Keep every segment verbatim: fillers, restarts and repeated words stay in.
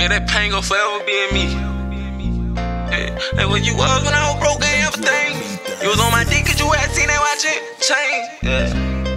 that pain gon' forever be in me. Hey, hey, what you was when I was broke and everything. You was on my dick cause you had seen that watch it change. Yeah.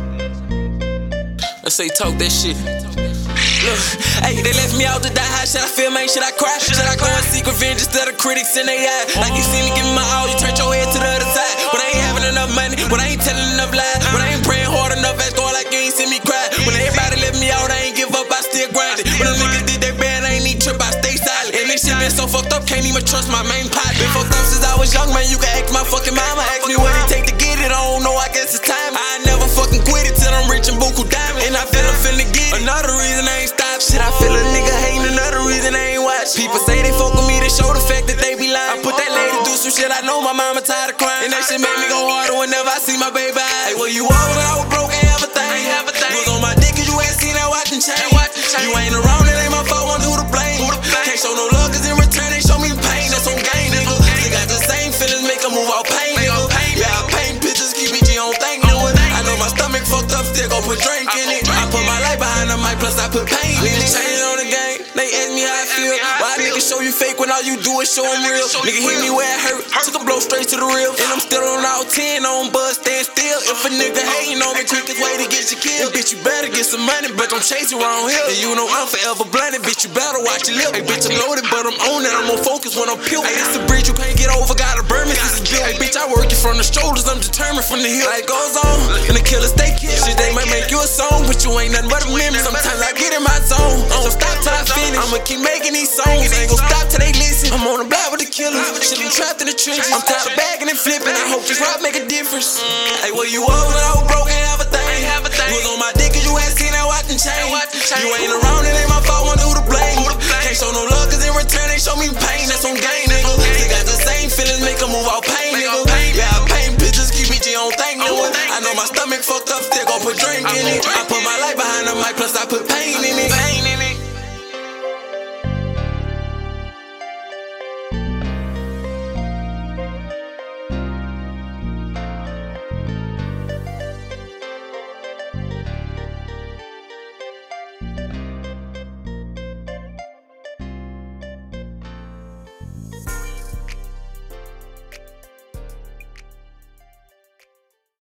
Let's say talk that shit. Look, hey, they left me out to die. How should I feel, man? Should I cry? Should I go and seek revenge instead of critics in their eyes? Like you see me give me my all, you turn your head to the other side. When I ain't having enough money, when I ain't telling enough lies, when I ain't praying hard enough, ass going like you ain't see me cry. When everybody left me out, I ain't give up, I still grinded. When the niggas did that bad, I ain't need trip, I stay silent. And this shit been so fucked up, can't even trust my main pot. Been fucked up since I was young, man. You can ask my fucking mama, ask me what it take to get it. I don't know, I guess it's time. I never fucking quit it till I'm rich and buku diamond. And I feel I'm finna get it. Another reason I ain't stop shit. I feel a nigga hating, another reason I ain't watch. People say they fuck with me, they show the fact that they be lying. I put that lady do some shit, I know my mama tired of crying. And that shit made me go harder whenever I see my baby eyes. Hey, well, you all when I was broke and everything. Was on my dick cause you ain't seen that watching change. You ain't around, it ain't my fault, want who to blame. Can't show no love cause in return they show me pain. That's on game, nigga. They got the same feelings, make 'em move all pain, nigga. Yeah, I paint pictures, keep me G on thank no one. I know my stomach fucked up, still gon' put drink in it. I put my life behind the mic, plus I put pain in it. Change on the game, they ask me how I feel. Why niggas show you fake when all you do is show 'em real? Nigga hit me where it hurt, took a blow straight to the real. And I'm still on all ten, on buzz, stand still. If a nigga hating on me, quickest way to get you killed. Bitch, you better get some money, but don't chase you around here. And you know I'm forever blinded, bitch, you better watch your lip. Hey, bitch, I'm loaded, but I'm on it, I'm on focus when I'm peeled. Hey, this a bridge you can't get over, gotta burn me, this is built. Hey, bitch, I work you from the shoulders, I'm determined from the hill. Life goes on, and the killers stay kill. Shit, they might make you a song, but you ain't nothing but a memory. Sometimes I get in my zone, so stop till I finish. I'ma keep making these songs, ain't gon' stop till they listen. I'm on the block with the killers, shit, I'm trapped in the trenches. I'm tired of bagging and flipping, I hope this rap make a difference. Hey, well, you was when I was broke and everything. You was on my dick cause you ain't seen that watching change. You ain't around, it ain't my fault, wonder who to blame. Can't show no love cause in return they show me pain. That's on game, nigga. They got the same feelings, make 'em move all pain, nigga. Yeah, I paint pictures, keep me G on thank no one. I know my stomach fucked up, still gon' put drink in it. I put my life behind the mic, plus I put pain in it.